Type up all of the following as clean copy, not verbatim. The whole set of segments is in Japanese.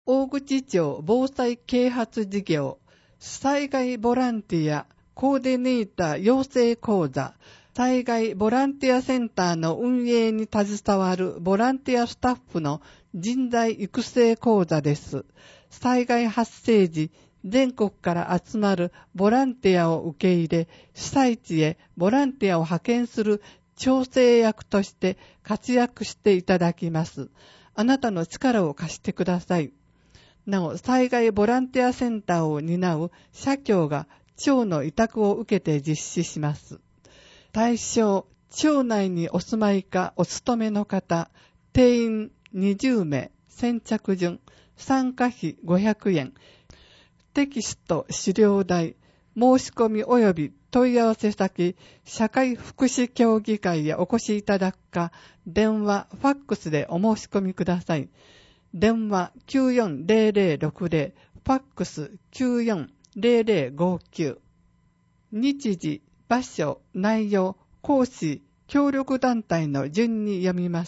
大口町防災啓発事業、災害ボランティアコーディネーター養成講座、災害ボランティアセンターの運営に携わるボランティアスタッフの人材育成講座です。災害発生時、全国から集まるボランティアを受け入れ、被災地へボランティアを派遣する調整役として活躍していただきます。あなたの力を貸してください。なお、災害ボランティアセンターを担う社協が町の委託を受けて実施します。対象、町内にお住まいかお勤めの方、定員20名、先着順、参加費500円、テキスト資料代、申し込み及び問い合わせ先、社会福祉協議会へお越しいただくか、電話、ファックスでお申し込みください。電話940060、ファックス940059。日時、場所、内容、講師、協力団体の順に読みます。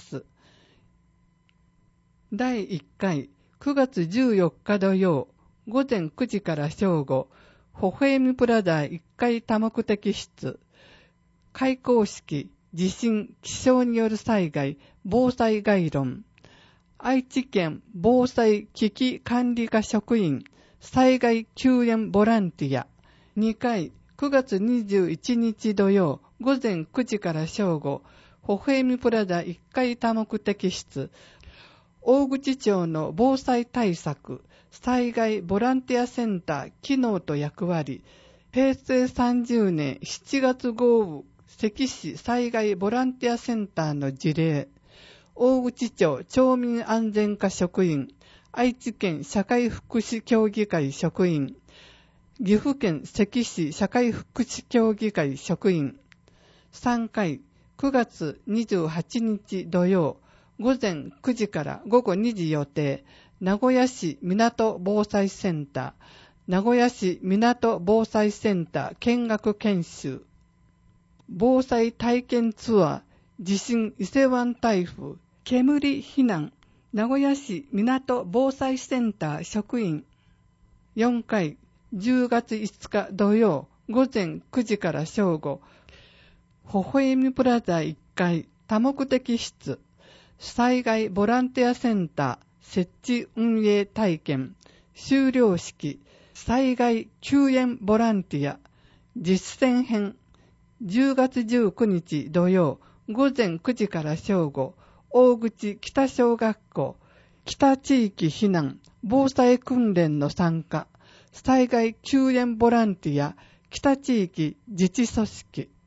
第1回、9月14日土曜、午前9時から正午、微笑みプラザ1階多目的室。開講式、地震、気象による災害、防災概論。愛知県防災危機管理課職員、災害救援ボランティア。2回、9月21日土曜、午前9時から正午、微笑みプラザ1階多目的室。大口町の防災対策、災害ボランティアセンター機能と役割、平成30年7月豪雨関市災害ボランティアセンターの事例、大口町町民安全課職員、愛知県社会福祉協議会職員、岐阜県関市社会福祉協議会職員。3回、9月28日土曜、午前9時から午後2時予定、名古屋市港防災センター、名古屋市港防災センター見学研修、防災体験ツアー、地震伊勢湾台風、煙避難、名古屋市港防災センター職員。4回、10月5日土曜、午前9時から正午、微笑みプラザ1階多目的室、災害ボランティアセンター設置運営体験、修了式、災害救援ボランティア、実践編、10月19日土曜、午前9時から正午、大口北小学校、北地域避難、防災訓練の参加、災害救援ボランティア、北地域自治組織。